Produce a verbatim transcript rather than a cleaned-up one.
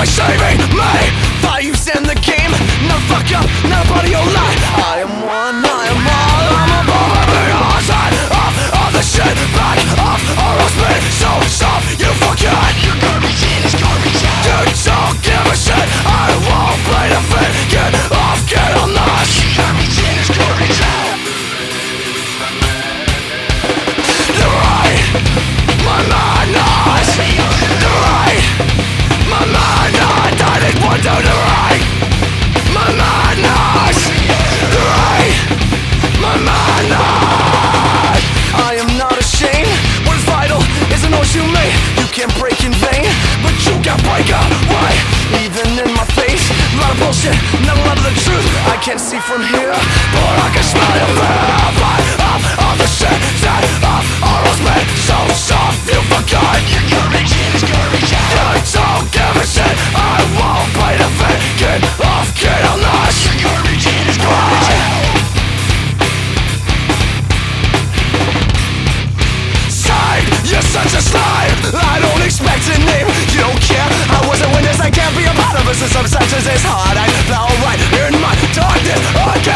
by saving me. Values in the game, no fuck up, not a part of your life. I am one, I am all, I'm above every outside of all the shit back off or else me. So soft, you forget. Your garbage in is garbage out. Dude, don't give a shit, I won't play the fit. Get off, get on this. Your garbage in is garbage out. The right, my madness. The right, my madness. I didn't want to the right, my madness. The right, my madness. I am not ashamed. What is vital is an oath you made. You can't break in vain, but you can break away. Even in my face, a lot of bullshit, not a lot of the truth. I can't see from here, but I can smell your fear. Up all the shit that I've almost made so soft you forgot. Your garbage in is garbage out. You don't give a shit, I won't play the fit. Get off, get on this. Your garbage in is garbage out. Side, you're such a slime. I don't expect a name. You don't care, I was a witness. I can't be a part of it, so some senses it's hard. I fell right in my darkness again.